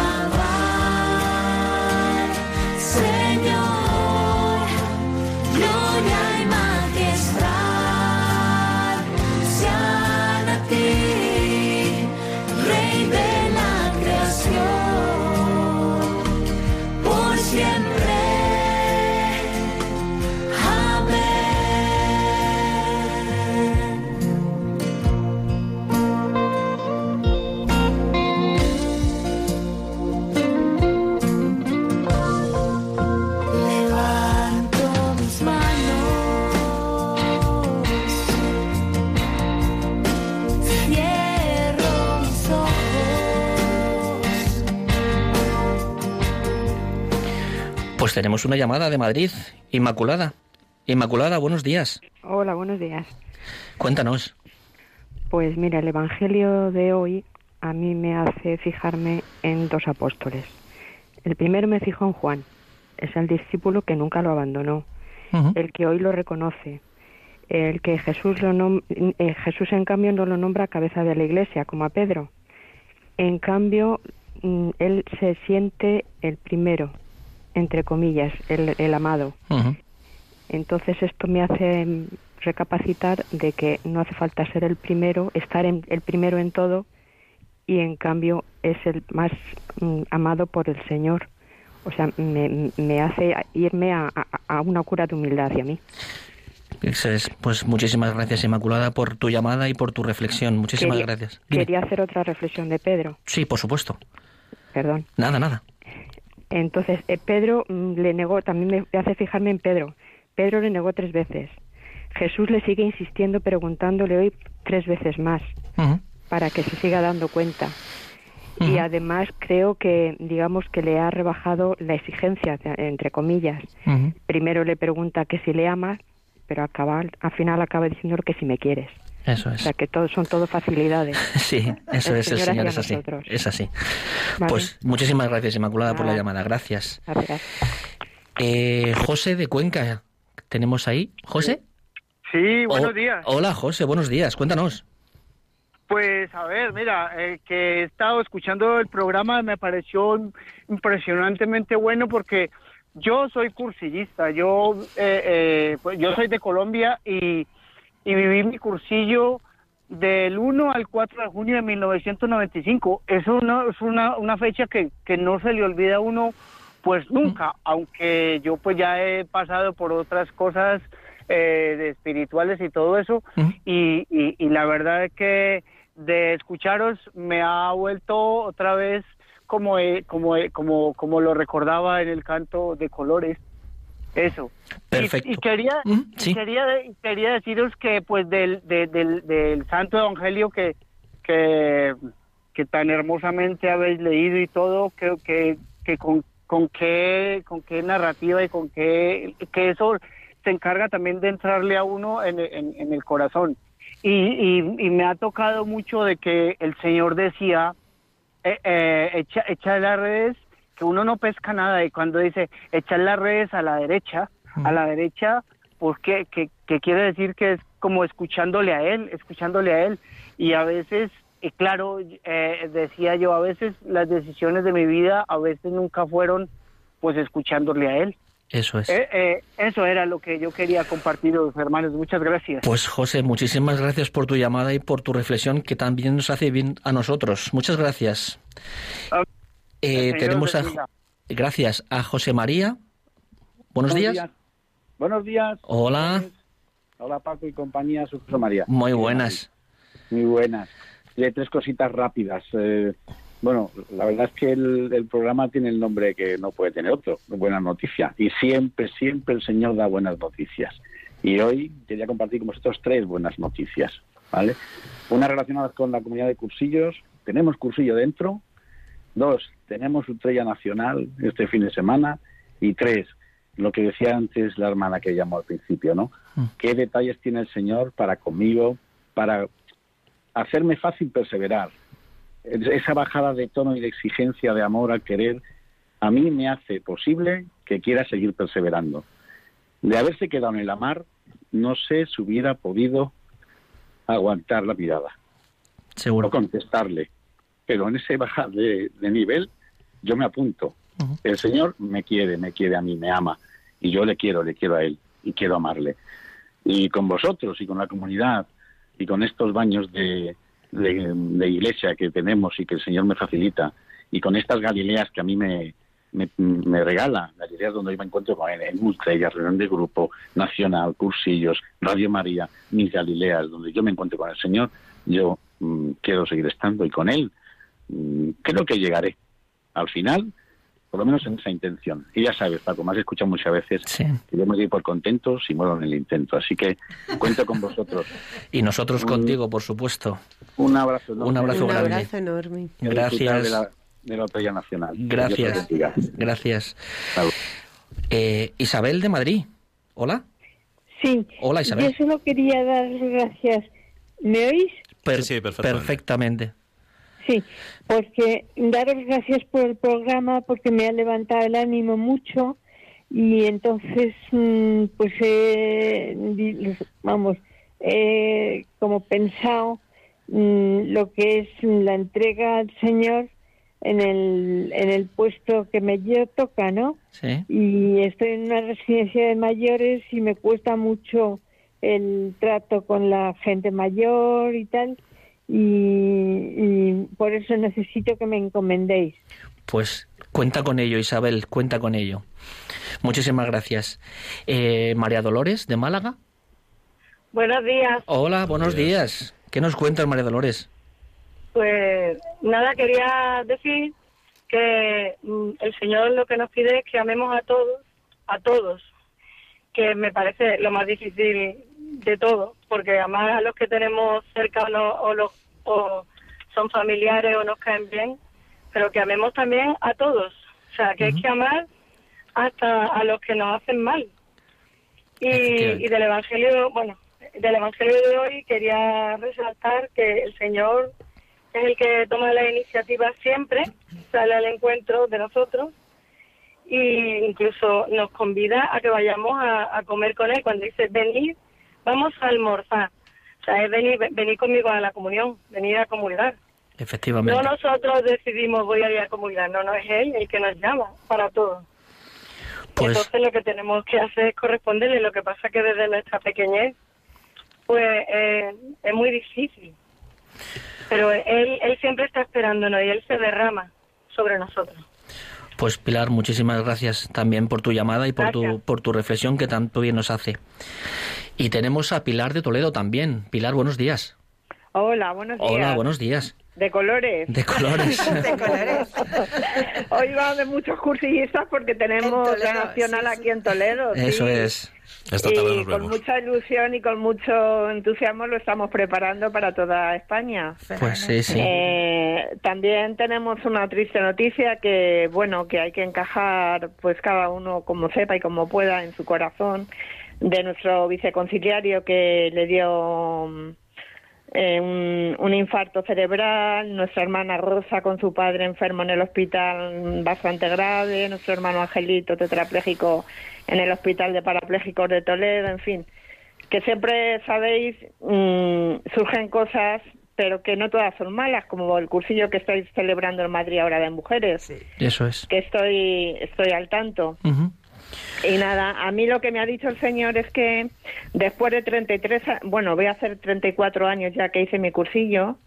alabar, Señor, gloria y majestad sean a ti, Rey de la creación, por siempre. Levanto mis manos, cierro mis ojos. Pues tenemos una llamada de Madrid, Inmaculada. Inmaculada, buenos días. Hola, buenos días. Cuéntanos. Pues mira, el Evangelio de hoy a mí me hace fijarme en dos apóstoles. El primero me fijo en Juan, es el discípulo que nunca lo abandonó, Ujú. el que hoy lo reconoce, el que Jesús, lo nom- eh, Jesús en cambio no lo nombra cabeza de la Iglesia, como a Pedro. En cambio, mm, él se siente el primero, entre comillas, el, el amado. Ujú. Entonces esto me hace mm, recapacitar de que no hace falta ser el primero, estar en, el primero en todo, y en cambio es el más mm, amado por el Señor. O sea, me, me hace irme a, a, a una cura de humildad hacia mí. Eso es. Pues muchísimas gracias, Inmaculada, por tu llamada y por tu reflexión. Muchísimas Quería- gracias. Dime. Quería hacer otra reflexión de Pedro. Sí, por supuesto. Perdón. Nada, nada. Entonces, eh, Pedro mm, le negó, también me hace fijarme en Pedro. Pedro le negó tres veces. Jesús le sigue insistiendo, preguntándole hoy tres veces más, Ujú. para que se siga dando cuenta. Ujú. Y además creo que, digamos, que le ha rebajado la exigencia, entre comillas. Ujú. Primero le pregunta que si le ama, pero acaba, al final acaba diciendo que si me quieres. Eso O es. sea, que todo, son todo facilidades. Sí, eso El es, el Señor Señor hacia es así. nosotros. Es así. Vale. Pues muchísimas gracias, Inmaculada, por la Nada. llamada. Gracias. Gracias. Eh, José de Cuenca, ¿tenemos ahí? ¿José? Sí, buenos Oh, días. Hola, José, buenos días. Cuéntanos. Pues a ver, mira, eh, que he estado escuchando el programa, me pareció impresionantemente bueno porque yo soy cursillista, yo eh, eh, pues yo soy de Colombia y, y viví mi cursillo del uno al cuatro de junio de mil novecientos noventa y cinco. Eso no, es una, una fecha que, que no se le olvida a uno pues nunca, aunque yo pues ya he pasado por otras cosas eh, de espirituales y todo eso, Ujú. y, y, y la verdad es que de escucharos me ha vuelto otra vez como eh, como eh, como como lo recordaba en el canto de Colores, eso. Perfecto. Y, y quería Ujú, y sí. quería quería deciros que pues del de- del, del Santo Evangelio que que que tan hermosamente habéis leído y todo, creo que que con con qué con qué narrativa y con qué que eso se encarga también de entrarle a uno en, en, en el corazón. Y, y, y me ha tocado mucho de que el Señor decía, eh, eh, echa, echa las redes, que uno no pesca nada, y cuando dice echar las redes a la derecha, a la derecha, pues que, que, que quiere decir que es como escuchándole a Él, escuchándole a Él, y a veces, y claro, eh, decía yo, a veces las decisiones de mi vida, a veces nunca fueron pues escuchándole a Él. Eso es. Eh, eh, eso era lo que yo quería compartir, hermanos. Muchas gracias. Pues José, muchísimas gracias por tu llamada y por tu reflexión que también nos hace bien a nosotros. Muchas gracias. Ah, Eh, el Señor tenemos a bendiga. gracias a José María. Buenos días. Buenos días. Hola. Hola Paco y compañía, soy José María. Muy buenas. Muy buenas. Y hay tres cositas rápidas. Eh, bueno, la verdad es que el, el programa tiene el nombre que no puede tener otro, Buena Noticia. Y siempre, siempre el Señor da buenas noticias. Y hoy quería compartir con vosotros tres buenas noticias, ¿vale? Una relacionada con la comunidad de cursillos. Tenemos cursillo dentro. Dos, tenemos Utrella Nacional este fin de semana. Y tres, lo que decía antes la hermana que llamó al principio, ¿no? Mm. ¿Qué detalles tiene el Señor para conmigo, para hacerme fácil perseverar? Esa bajada de tono y de exigencia de amor al querer, a mí me hace posible que quiera seguir perseverando. De haberse quedado en el amar, no sé si hubiera podido aguantar la mirada Seguro. o contestarle. Pero en ese bajar de, de nivel, yo me apunto. Ujú. El Señor me quiere, me quiere a mí, me ama. Y yo le quiero, le quiero a Él. Y quiero amarle. Y con vosotros y con la comunidad y con estos baños de, de, de iglesia que tenemos y que el Señor me facilita, y con estas Galileas que a mí me, me, me regala, Galileas donde yo me encuentro con Él, en Utrella, reunión de grupo, nacional, cursillos, Radio María, mis Galileas, donde yo me encuentro con el Señor, yo mm, quiero seguir estando y con Él mm, creo que llegaré al final, por lo menos en esa intención. Y ya sabes, Paco, me has escuchado muchas veces Sí. que yo me doy por contentos y muero en el intento. Así que cuento con vosotros. Y nosotros Un- contigo, por supuesto. Un abrazo enorme. Un abrazo Un grande. abrazo enorme. Y a disfrutar Gracias. De la, de la Utrella Nacional. Que Dios Gracias. os bendiga. Gracias. Salud. Eh, Isabel de Madrid. Hola. Sí, Hola, Isabel. yo solo quería dar gracias. ¿Me oís? Per- Sí, sí, perfectamente. perfectamente. Sí, porque daros gracias por el programa, porque me ha levantado el ánimo mucho y entonces, mm, pues, eh, di- vamos, eh, como pensado mm, lo que es la entrega al Señor en el en el puesto que me lle- toca, ¿no? Sí. Y estoy en una residencia de mayores y me cuesta mucho el trato con la gente mayor y tal, y, y por eso necesito que me encomendéis. Pues cuenta con ello, Isabel, cuenta con ello. Muchísimas gracias. Eh, María Dolores, de Málaga. Buenos días. Hola, buenos días. ¿Qué nos cuentas, María Dolores? Pues nada, quería decir que mm, el Señor lo que nos pide es que amemos a todos, a todos, que me parece lo más difícil de todo, porque amar a los que tenemos cerca o, no, o, los, o son familiares o nos caen bien, pero que amemos también a todos. O sea, que uh-huh. hay que amar hasta a los que nos hacen mal. Y, y del Evangelio, bueno, del Evangelio de hoy quería resaltar que el Señor es el que toma la iniciativa siempre, sale al encuentro de nosotros e incluso nos convida a que vayamos a, a comer con Él. Cuando dice, venid, vamos a almorzar. O sea, es venir, venir conmigo a la comunión, venir a comulgar. Efectivamente. No nosotros decidimos voy a ir a comulgar, no, no es Él el que nos llama para todo. Pues... Entonces lo que tenemos que hacer es corresponderle. Lo que pasa que desde nuestra pequeñez, pues eh, es muy difícil. Pero él, él siempre está esperándonos y Él se derrama sobre nosotros. Pues Pilar, muchísimas gracias también por tu llamada y por tu, por tu reflexión que tanto bien nos hace. Y tenemos a Pilar de Toledo también. Pilar, buenos días. Hola, buenos días. Hola, buenos días. De colores. De colores. De colores. Hoy vamos de muchos cursillistas porque tenemos la nacional sí, sí. aquí en Toledo. Eso sí. es. Esta tarde y nos con vemos. mucha ilusión y con mucho entusiasmo lo estamos preparando para toda España. Pues sí, sí. Eh, también tenemos una triste noticia que, bueno, que hay que encajar pues cada uno como sepa y como pueda en su corazón, de nuestro viceconciliario que le dio eh, un, un infarto cerebral, nuestra hermana Rosa con su padre enfermo en el hospital bastante grave, nuestro hermano Angelito tetrapléjico en el Hospital de Parapléjicos de Toledo, en fin, que siempre sabéis, mmm, surgen cosas, pero que no todas son malas, como el cursillo que estáis celebrando en Madrid ahora de mujeres. Sí. Eso es. Que estoy, estoy al tanto. Uh-huh. Y nada, a mí lo que me ha dicho el Señor es que después de treinta y tres, bueno, voy a hacer treinta y cuatro años ya que hice mi cursillo,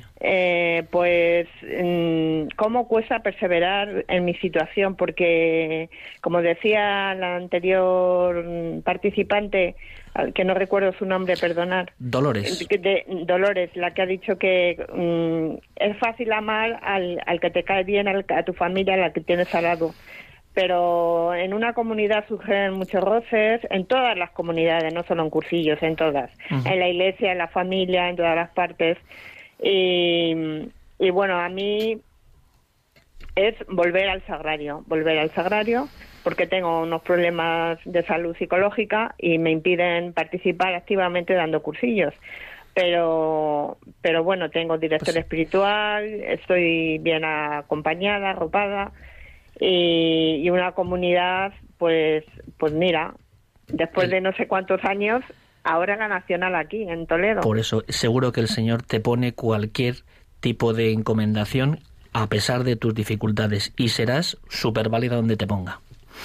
eh, pues mmm, cómo cuesta perseverar en mi situación, porque como decía la anterior participante, que no recuerdo su nombre, perdonar. Dolores. De, de, Dolores, la que ha dicho que mmm, es fácil amar al, al que te cae bien, al, a tu familia, a la que tienes al lado. Pero en una comunidad surgen muchos roces, en todas las comunidades, no solo en cursillos, en todas. Uh-huh. En la iglesia, en la familia, en todas las partes. Y, y bueno, a mí es volver al sagrario, volver al sagrario, porque tengo unos problemas de salud psicológica y me impiden participar activamente dando cursillos. Pero, pero bueno, tengo director pues... espiritual, estoy bien acompañada, arropada. Y, y una comunidad, pues pues mira, después el... de no sé cuántos años, ahora la nacional aquí, en Toledo. Por eso, seguro que el Señor te pone cualquier tipo de encomendación a pesar de tus dificultades y serás súper válida donde te ponga.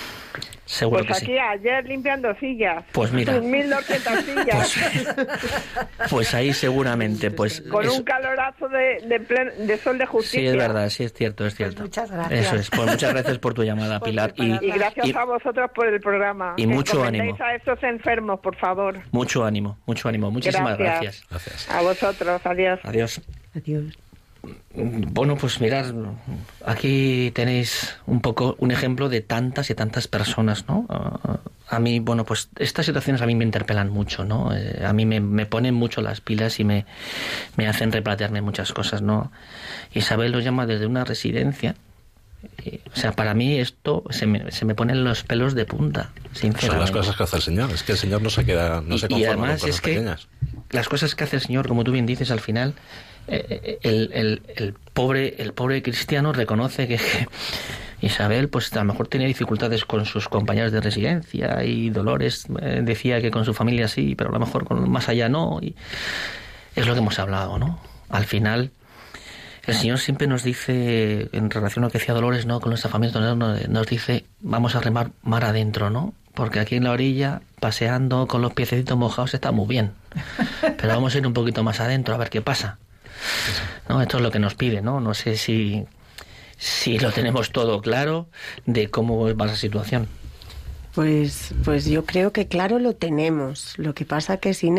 Seguro pues que aquí sí. Ayer limpiando sillas. Pues mira. mil doscientas sillas. Pues, pues ahí seguramente. pues Con es... un calorazo de, de, plen... de sol de justicia. Sí, es verdad, sí, es cierto, es cierto. Pues muchas gracias. Eso es. Pues muchas gracias por tu llamada, Pilar. Y, y gracias y, a vosotros por el programa. Y mucho ánimo. a estos enfermos, por favor. Mucho ánimo, mucho ánimo. Muchísimas gracias. Gracias. A vosotros, adiós. Adiós. Adiós. Bueno, pues mirad, aquí tenéis un poco un ejemplo de tantas y tantas personas, ¿no? A mí, bueno, pues estas situaciones a mí me interpelan mucho, ¿no? A mí me, me ponen mucho las pilas y me, me hacen replantearme muchas cosas, ¿no? Isabel lo llama desde una residencia. Y, o sea, para mí esto se me, se me ponen los pelos de punta, sinceramente. Son las cosas que hace el Señor, es que el Señor no se queda, no se conforma y además con cosas es que pequeñas. Las cosas que hace el Señor, como tú bien dices, al final eh, el, el, el pobre el pobre cristiano reconoce que, que Isabel pues a lo mejor tenía dificultades con sus compañeros de residencia y Dolores eh, decía que con su familia sí, pero a lo mejor con más allá no, y es lo que hemos hablado, ¿no? Al final el Señor siempre nos dice, en relación a lo que decía Dolores, ¿no? Con nuestra familia, nos dice, vamos a remar mar adentro, ¿no? Porque aquí en la orilla, paseando con los piececitos mojados, está muy bien. Pero vamos a ir un poquito más adentro a ver qué pasa. ¿No? Esto es lo que nos pide, ¿no? No sé si, si lo tenemos todo claro de cómo va esa situación. Pues, pues yo creo que claro lo tenemos. Lo que pasa que sin él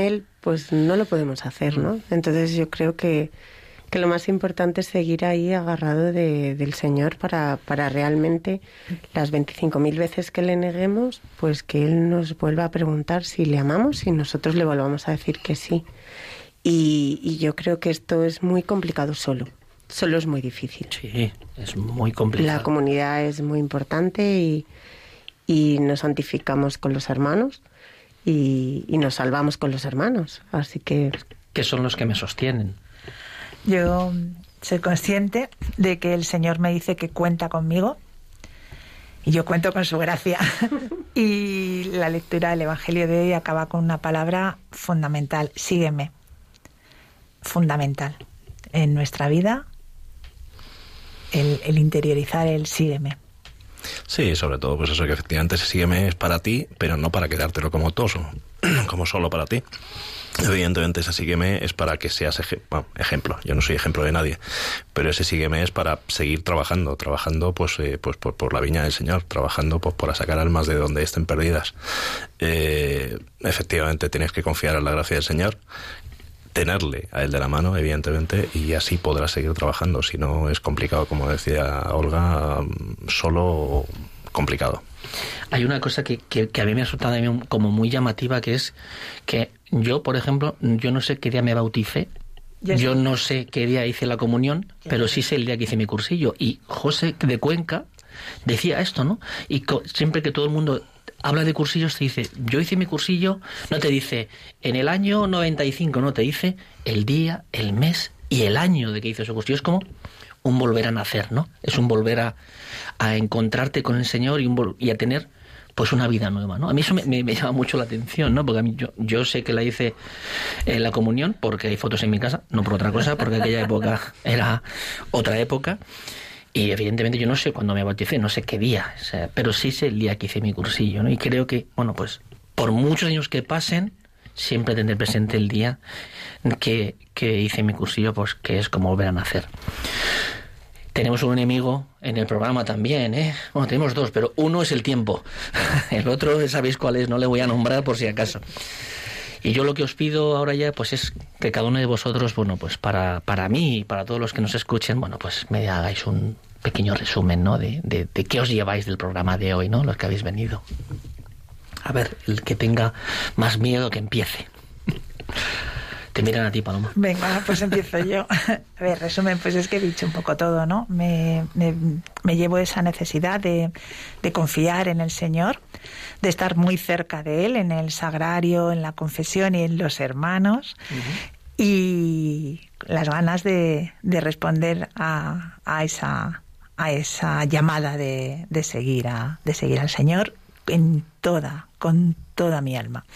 pues no lo podemos hacer, ¿no? Entonces yo creo que, que lo más importante es seguir ahí agarrado de, del Señor para, para realmente las veinticinco mil veces que le neguemos, pues que Él nos vuelva a preguntar si le amamos y nosotros le volvamos a decir que sí. Y, y yo creo que esto es muy complicado solo. Solo es muy difícil. Sí, es muy complicado. La comunidad es muy importante y, y nos santificamos con los hermanos y, y nos salvamos con los hermanos. Así que... Que son los que me sostienen. Yo soy consciente de que el Señor me dice que cuenta conmigo y yo cuento con su gracia. Y la lectura del Evangelio de hoy acaba con una palabra fundamental: sígueme. Fundamental en nuestra vida, el, el interiorizar el sígueme. Sí, sobre todo pues eso, que efectivamente ese sígueme es para ti, pero no para quedártelo como toso, como solo para ti. Evidentemente ese sígueme es para que seas ej- bueno, ejemplo. Yo no soy ejemplo de nadie, pero ese sígueme es para seguir trabajando, trabajando pues, eh, pues por, por la viña del Señor, trabajando pues para sacar almas de donde estén perdidas. Eh, efectivamente tienes que confiar en la gracia del Señor, tenerle a él de la mano, evidentemente, y así podrás seguir trabajando. Si no, es complicado, como decía Olga, solo complicado. Hay una cosa que, que, que a mí me ha resultado como muy llamativa, que es que yo, por ejemplo, yo no sé qué día me bauticé, yes. yo no sé qué día hice la comunión, yes. pero sí sé el día que hice mi cursillo. Y José de Cuenca decía esto, ¿no? Y co- siempre que todo el mundo habla de cursillos te dice, yo hice mi cursillo, no te dice en el año noventa y cinco, no, te dice el día, el mes y el año de que hizo su cursillo. Es como un volver a nacer, ¿no? Es un volver a, a encontrarte con el Señor y, un vol- y a tener pues una vida nueva, ¿no? A mí eso me, me, me llama mucho la atención, ¿no? Porque a mí yo, yo sé que la hice en la comunión porque hay fotos en mi casa, no por otra cosa, porque aquella época era otra época. Y evidentemente yo no sé cuándo me bauticé, no sé qué día, o sea, pero sí sé el día que hice mi cursillo, ¿no? Y creo que, bueno, pues por muchos años que pasen, siempre tendré presente el día que, que hice mi cursillo, pues que es como volver a nacer. Tenemos un enemigo en el programa también, ¿eh? Bueno, tenemos dos, pero uno es el tiempo. El otro, sabéis cuál es, no le voy a nombrar por si acaso. Y yo lo que os pido ahora ya, pues es que cada uno de vosotros, bueno, pues para, para mí y para todos los que nos escuchen, bueno, pues me hagáis un pequeño resumen, ¿no? De, de, de qué os lleváis del programa de hoy, ¿no? Los que habéis venido. A ver, el que tenga más miedo que empiece. Te miran a ti, Paloma. Venga, pues empiezo yo. A ver, resumen, pues es que he dicho un poco todo, ¿no? Me, me, me llevo esa necesidad de, de confiar en el Señor, de estar muy cerca de Él, en el sagrario, en la confesión y en los hermanos, uh-huh. y las ganas de, de responder a, a esa a esa llamada de, de seguir a, de seguir al Señor en toda, con toda mi alma.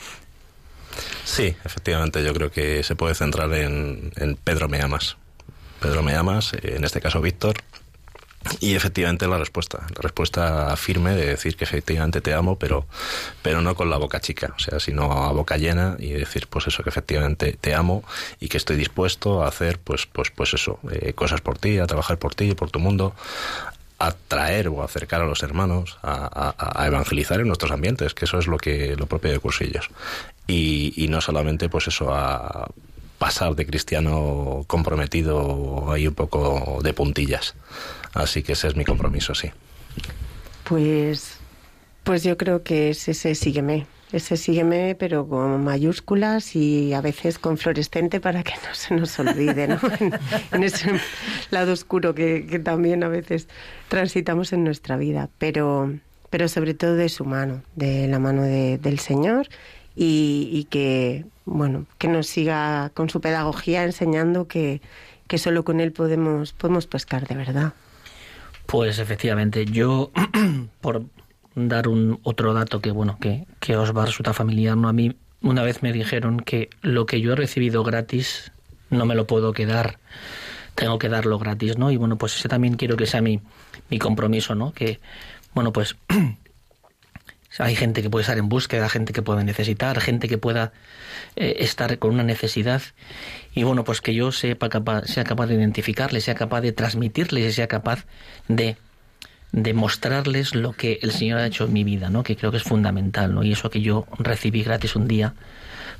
Sí, efectivamente, yo creo que se puede centrar en, en Pedro me amas. Pedro me amas, en este caso Víctor, y efectivamente la respuesta, la respuesta firme de decir que efectivamente te amo, pero, pero no con la boca chica, o sea, sino a boca llena y decir pues eso, que efectivamente te amo y que estoy dispuesto a hacer pues, pues, pues eso, eh, cosas por ti, a trabajar por ti, por tu mundo, a traer o acercar a los hermanos, a, a, a evangelizar en nuestros ambientes, que eso es lo que lo propio de Cursillos. Y, y no solamente pues eso, a pasar de cristiano comprometido ahí un poco de puntillas. Así que ese es mi compromiso, sí. Pues, pues yo creo que es ese sígueme. Ese sígueme, pero con mayúsculas y a veces con fluorescente para que no se nos olvide, ¿no? En, en ese lado oscuro que, que también a veces transitamos en nuestra vida. Pero, pero sobre todo de su mano, de la mano de, del Señor, y, y que, bueno, que nos siga con su pedagogía enseñando que, que solo con Él podemos, podemos pescar de verdad. Pues efectivamente, yo por dar un otro dato que bueno que, que os va a resultar familiar, ¿no? A mí una vez me dijeron que lo que yo he recibido gratis no me lo puedo quedar, tengo que darlo gratis, ¿no? Y bueno, pues ese también quiero que sea mi, mi compromiso, ¿no? Que, bueno, pues hay gente que puede estar en búsqueda, gente que puede necesitar, gente que pueda eh, estar con una necesidad, y bueno, pues que yo sepa capaz, sea capaz de identificarles, sea capaz de transmitirles y sea capaz de de mostrarles lo que el Señor ha hecho en mi vida, ¿no? Que creo que es fundamental, ¿no? Y eso que yo recibí gratis un día,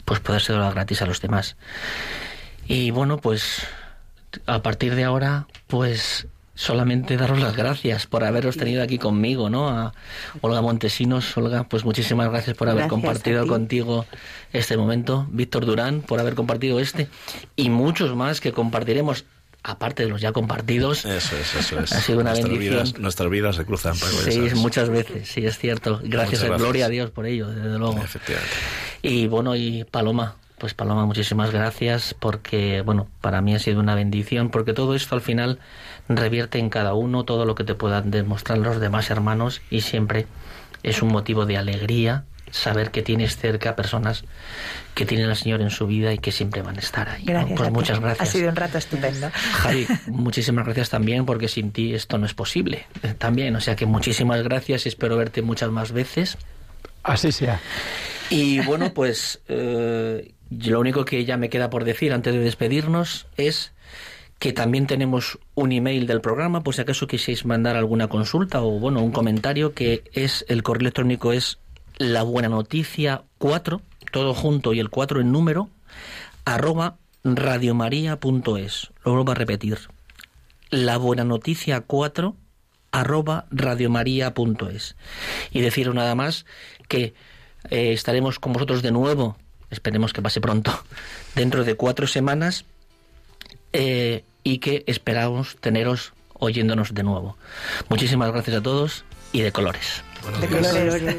pues poder ser gratis a los demás. Y bueno, pues a partir de ahora, pues solamente daros las gracias por haberos tenido aquí conmigo, ¿no? A Olga Montesinos. Olga, pues muchísimas gracias por haber Gracias compartido contigo este momento. Víctor Durán, por haber compartido este. Y muchos más que compartiremos, aparte de los ya compartidos. Eso es, eso es. Ha sido una nuestras bendición. Vidas, nuestras vidas se cruzan, Paco, ya Sí, sabes. muchas veces, sí, es cierto. Gracias, gracias. gloria a Dios por ello, desde luego. Efectivamente. Y bueno, y Paloma, pues Paloma, muchísimas gracias porque, bueno, para mí ha sido una bendición, porque todo esto al final revierte en cada uno, todo lo que te puedan demostrar los demás hermanos, y siempre es un motivo de alegría saber que tienes cerca personas que tienen al Señor en su vida y que siempre van a estar ahí, ¿no? Gracias. Pues a ti. muchas gracias. Ha sido un rato estupendo. Javi, muchísimas gracias también, porque sin ti esto no es posible. Eh, También, o sea que muchísimas gracias y espero verte muchas más veces. Así sea. Y bueno, pues eh, lo único que ya me queda por decir antes de despedirnos es que también tenemos un email del programa, por si acaso quisierais mandar alguna consulta o bueno, un comentario, que es, el correo electrónico es la buena noticia cuatro, todo junto y el cuatro en número, arroba radiomaria.es. Lo vuelvo a repetir. La buena noticia cuatro, arroba radiomaria.es. Y deciros nada más que eh, estaremos con vosotros de nuevo, esperemos que pase pronto, dentro de cuatro semanas, eh, y que esperamos teneros oyéndonos de nuevo. Muchísimas gracias a todos y de colores. De colores.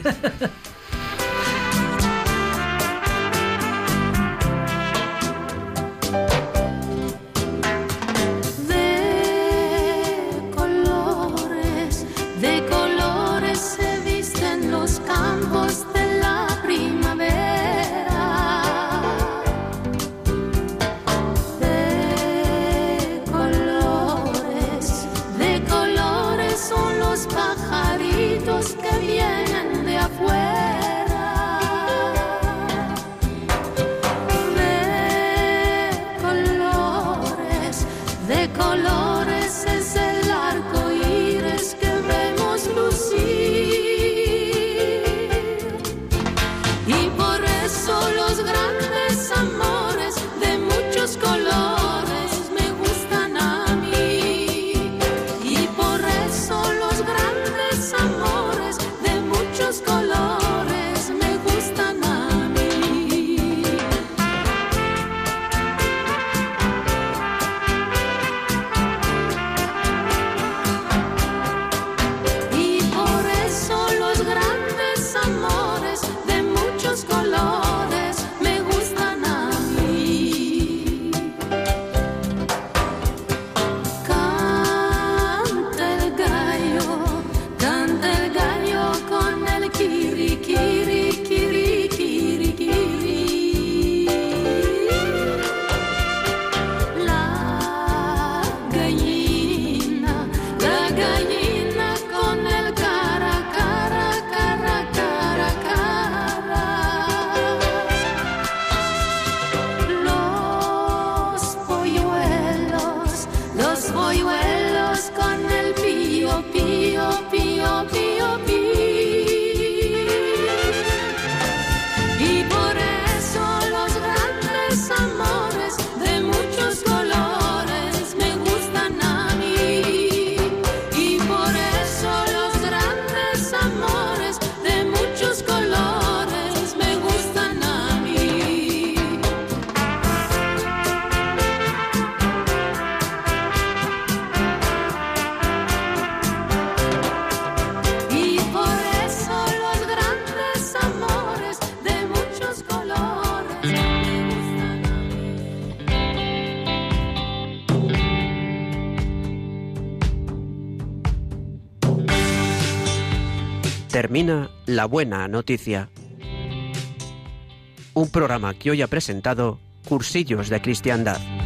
De colores, de colores se visten los campos de la primavera. De colores, de colores son los pajaritos que vienen de afuera. De colores, de colores es el arco iris que vemos lucir. Y por eso los grandes amores de muchos colores me gustan a mí. Y por eso los grandes amores de muchos colores me gustan a mí. Y por eso los grandes amores de muchos colores me gustan a mí. Canta el gallo, canta el gallo con el kiri, kiri, kiri, kiri, kiri. La gallina, la gallina con el cara, cara, cara, cara, cara. Los polluelos, los polluelos con el pío, pío, pío, pío, pío. Y por eso los grandes amores de muchos colores me gustan a mí. Y por eso los grandes amores de muchos colores me gustan a mí. Y por eso los grandes amores de muchos colores me gustan a mí. Termina La Buena Noticia. Un programa que hoy ha presentado Cursillos de Cristiandad.